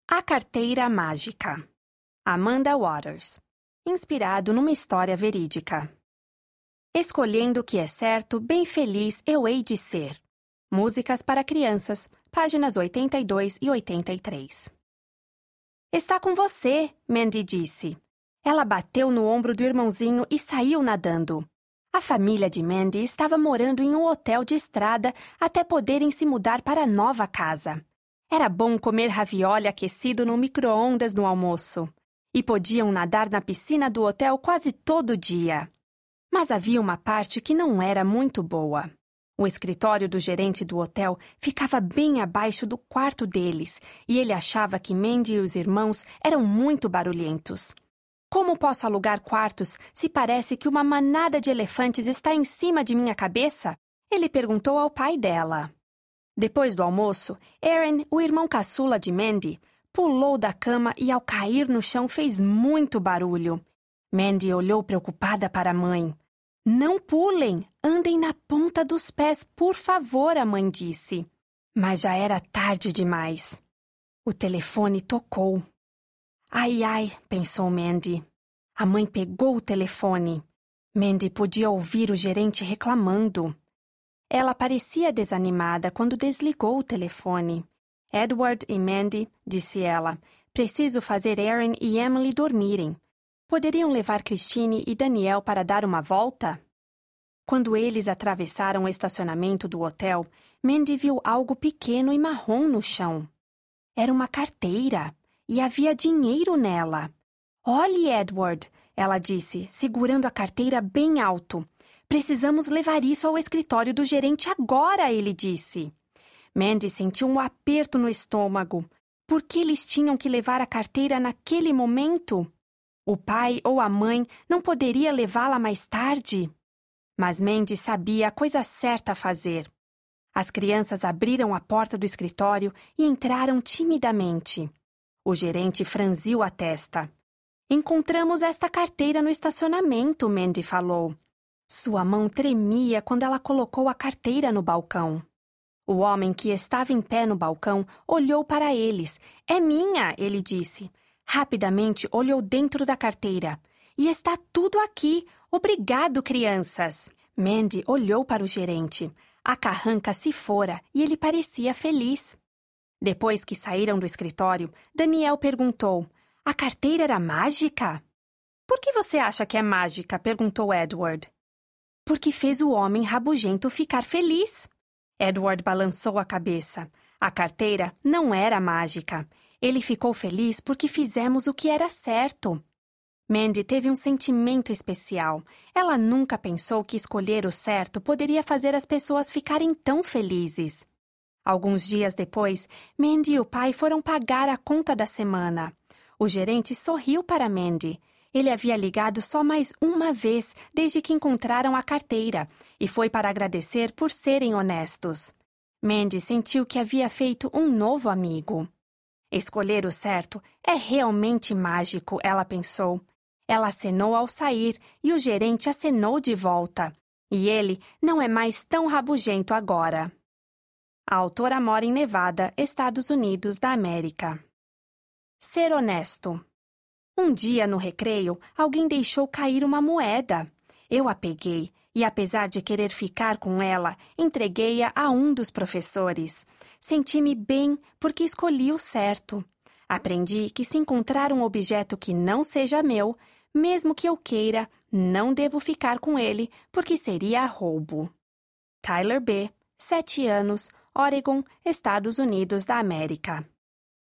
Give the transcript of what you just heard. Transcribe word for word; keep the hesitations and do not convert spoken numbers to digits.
A Carteira Mágica, Amanda Waters, inspirado numa história verídica. Escolhendo o que é certo, bem feliz eu hei de ser. Músicas para crianças, páginas oitenta e dois e oitenta e três. Está com você, Mandy disse. Ela bateu no ombro do irmãozinho e saiu nadando. A família de Mandy estava morando em um hotel de estrada até poderem se mudar para a nova casa. Era bom comer ravioli aquecido no micro-ondas no almoço. E podiam nadar na piscina do hotel quase todo dia. Mas havia uma parte que não era muito boa. O escritório do gerente do hotel ficava bem abaixo do quarto deles e ele achava que Mandy e os irmãos eram muito barulhentos. Como posso alugar quartos se parece que uma manada de elefantes está em cima de minha cabeça? Ele perguntou ao pai dela. Depois do almoço, Aaron, o irmão caçula de Mandy, pulou da cama e ao cair no chão fez muito barulho. Mandy olhou preocupada para a mãe. Não pulem, andem na ponta dos pés, por favor, a mãe disse. Mas já era tarde demais. O telefone tocou. Ai, ai, pensou Mandy. A mãe pegou o telefone. Mandy podia ouvir o gerente reclamando. Ela parecia desanimada quando desligou o telefone. Edward e Mandy, disse ela, preciso fazer Aaron e Emily dormirem. Poderiam levar Christine e Daniel para dar uma volta? Quando eles atravessaram o estacionamento do hotel, Mandy viu algo pequeno e marrom no chão. Era uma carteira e havia dinheiro nela. Olhe, Edward, ela disse, segurando a carteira bem alto. Precisamos levar isso ao escritório do gerente agora, ele disse. Mandy sentiu um aperto no estômago. Por que eles tinham que levar a carteira naquele momento? O pai ou a mãe não poderia levá-la mais tarde? Mas Mandy sabia a coisa certa a fazer. As crianças abriram a porta do escritório e entraram timidamente. O gerente franziu a testa. Encontramos esta carteira no estacionamento, Mandy falou. Sua mão tremia quando ela colocou a carteira no balcão. O homem que estava em pé no balcão olhou para eles. É minha, ele disse. Rapidamente olhou dentro da carteira. E está tudo aqui. Obrigado, crianças. Mandy olhou para o gerente. A carranca se fora e ele parecia feliz. Depois que saíram do escritório, Daniel perguntou: a carteira era mágica? Por que você acha que é mágica? Perguntou Edward. Porque fez o homem rabugento ficar feliz. Edward balançou a cabeça. A carteira não era mágica. Ele ficou feliz porque fizemos o que era certo. Mandy teve um sentimento especial. Ela nunca pensou que escolher o certo poderia fazer as pessoas ficarem tão felizes. Alguns dias depois, Mandy e o pai foram pagar a conta da semana. O gerente sorriu para Mandy. Ele havia ligado só mais uma vez desde que encontraram a carteira e foi para agradecer por serem honestos. Mandy sentiu que havia feito um novo amigo. Escolher o certo é realmente mágico, ela pensou. Ela acenou ao sair e o gerente acenou de volta. E ele não é mais tão rabugento agora. A autora mora em Nevada, Estados Unidos da América. Ser honesto. Um dia, no recreio, alguém deixou cair uma moeda. Eu a peguei e, apesar de querer ficar com ela, entreguei-a a um dos professores. Senti-me bem porque escolhi o certo. Aprendi que se encontrar um objeto que não seja meu, mesmo que eu queira, não devo ficar com ele porque seria roubo. Tyler B., sete anos, Oregon, Estados Unidos da América.